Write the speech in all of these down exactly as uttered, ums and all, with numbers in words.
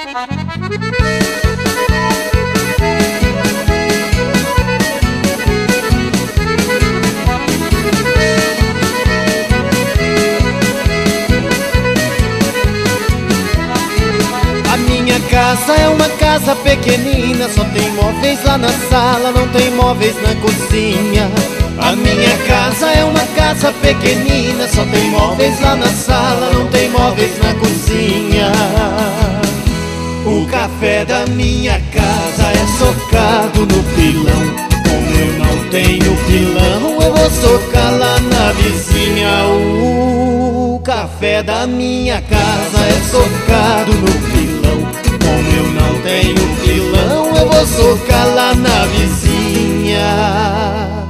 A minha casa é uma casa pequenina, só tem móveis lá na sala, não tem móveis na cozinha. A minha casa é uma casa pequenina, só tem móveis lá na sala, não tem móveis na cozinha. O café da minha casa é socado no pilão. Como eu não tenho pilão, eu vou socar lá na vizinha. O café da minha casa é socado no pilão. Como eu não tenho pilão, eu vou socar lá na vizinha.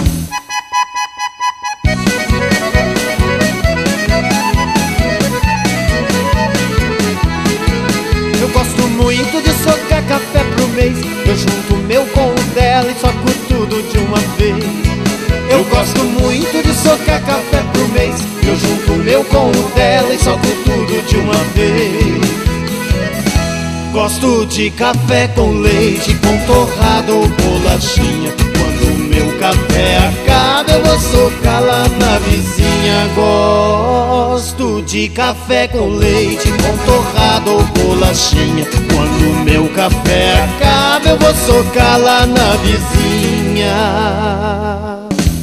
Eu gosto muito de socar café pro mês. Eu junto o meu com o dela e soco tudo de uma vez. Eu gosto muito de socar café pro mês. Eu junto o meu com o dela e soco tudo de uma vez. Gosto de café com leite, com torrada ou bolachinha. Quando o meu café acaba, eu vou socar lá na vizinha. Gosto de café com leite, com torrada ou bolachinha. Quando o meu café acaba, eu vou socar lá na vizinha.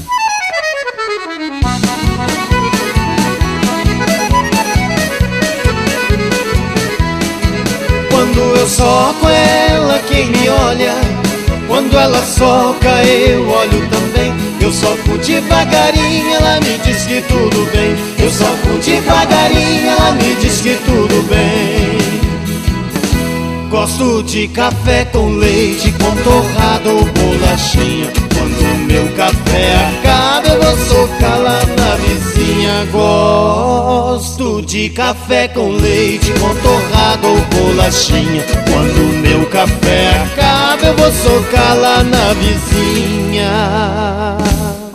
Quando eu soco ela, quem me olha? Quando ela soca, eu olho também. Eu soco devagarinho, ela me diz que tudo bem. Eu soco devagarinho, ela me diz que tudo bem. Gosto de café com leite, com torrada ou bolachinha. Quando o meu café acaba, eu vou socar lá na vizinha. Gosto de café com leite, com torrada ou bolachinha. Quando o meu café acaba, eu vou socar lá na vizinha.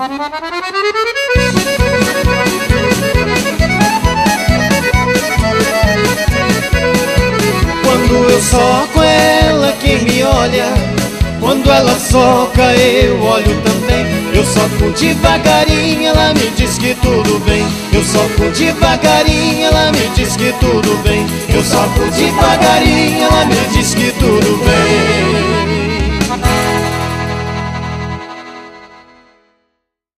Quando eu soco ela, quem me olha? Quando ela soca, eu olho também. Eu soco devagarinho, ela me diz que tudo bem. Eu soco devagarinho, ela me diz que tudo bem. Eu soco devagarinho, ela me diz que tudo bem.